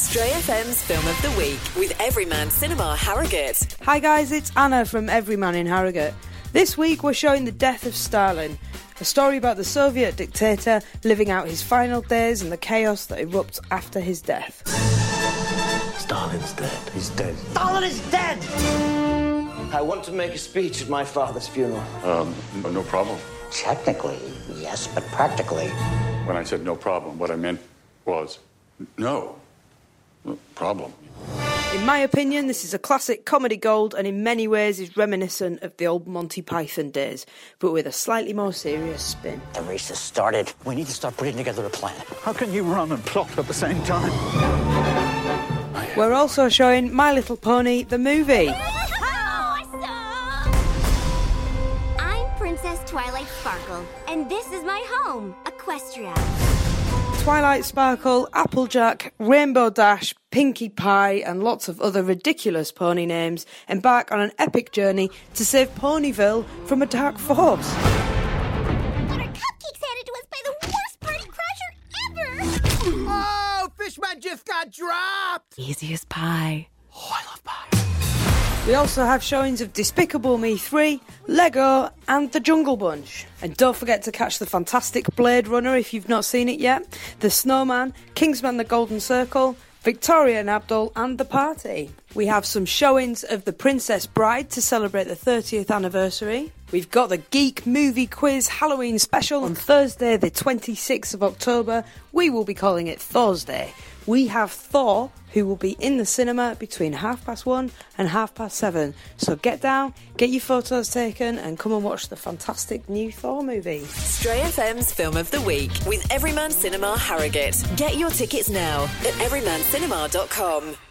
Stray FM's Film of the Week with Everyman Cinema Harrogate. Hi guys, it's Anna from Everyman in Harrogate. This week we're showing The Death of Stalin, a story about the Soviet dictator living out his final days and the chaos that erupts after his death. Stalin's dead. He's dead. Stalin is dead! I want to make a speech at my father's funeral. No problem. Technically, yes, but practically... When I said no problem, what I meant was no problem. In my opinion, this is a classic comedy gold and in many ways is reminiscent of the old Monty Python days, but with a slightly more serious spin. The race has started. We need to start putting together a plan. How can you run and plot at the same time? We're also showing My Little Pony, the movie. I'm Princess Twilight Sparkle, and this is my home, Equestria. Twilight Sparkle, Applejack, Rainbow Dash, Pinkie Pie and lots of other ridiculous pony names embark on an epic journey to save Ponyville from a dark force. Got our cupcakes handed to us by the worst party crasher ever! Oh, Fishman just got dropped! Easy as pie. Oh, I love pie. We also have showings of Despicable Me 3, Lego and The Jungle Bunch. And don't forget to catch the fantastic Blade Runner if you've not seen it yet, The Snowman, Kingsman The Golden Circle, Victoria and Abdul and The Party. We have some showings of The Princess Bride to celebrate the 30th anniversary. We've got the Geek Movie Quiz Halloween special on Thursday the 26th of October. We will be calling it Thursday. We have Thor, who will be in the cinema between 1:30 and 7:30. So get down, get your photos taken and come and watch the fantastic new Thor movie. Stray FM's Film of the Week with Everyman Cinema Harrogate. Get your tickets now at everymancinema.com.